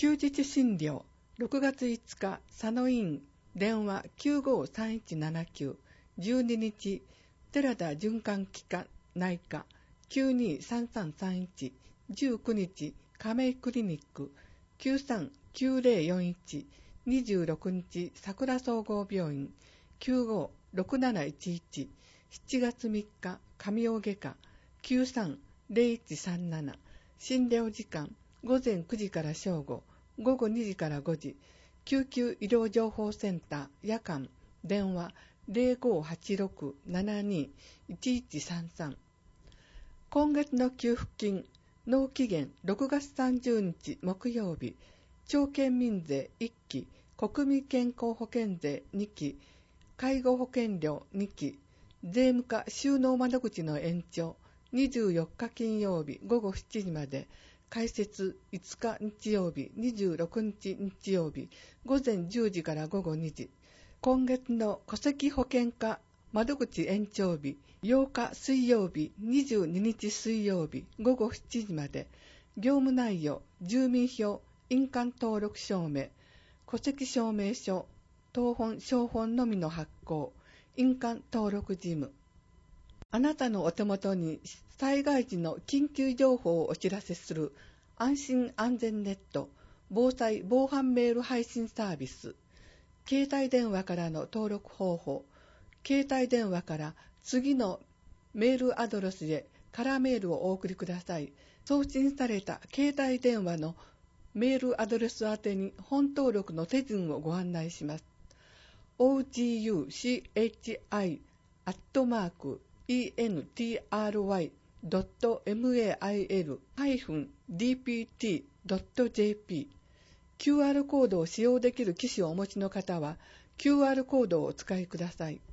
休日診療6月5日佐野院電話 953179 12日寺田循環器科内科 923331 19日亀井クリニック 939041 26日桜総合病院 956711 7月3日上尾外科 930137 診療時間午前9時から正午、午後2時から5時、救急医療情報センター夜間電話 0586-72-1133。今月の給付金納期限6月30日木曜日、町県民税1期、国民健康保険税2期、介護保険料2期、税務課収納窓口の延長24日金曜日午後7時まで、開設5日日曜日26日日曜日午前10時から午後2時。今月の戸籍保険課窓口延長日8日水曜日22日水曜日午後7時まで。業務内容住民票印鑑登録証明、戸籍証明書、謄本証本のみの発行、印鑑登録事務。あなたのお手元に災害時の緊急情報をお知らせする安心安全ネット防災防犯メール配信サービス。携帯電話からの登録方法。携帯電話から次のメールアドレスへカラーメールをお送りください。送信された携帯電話のメールアドレス宛てに本登録の手順をご案内します。ogutry.entry.mail-dpt.jp QR コードを使用できる機種をお持ちの方は QR コードをお使いください。